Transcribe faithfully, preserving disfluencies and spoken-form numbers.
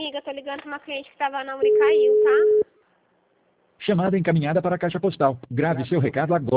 amiga, tô ligando pra uma cliente que tava na Uri e caiu, tá? Chamada encaminhada para a caixa postal. Grave seu recado agora.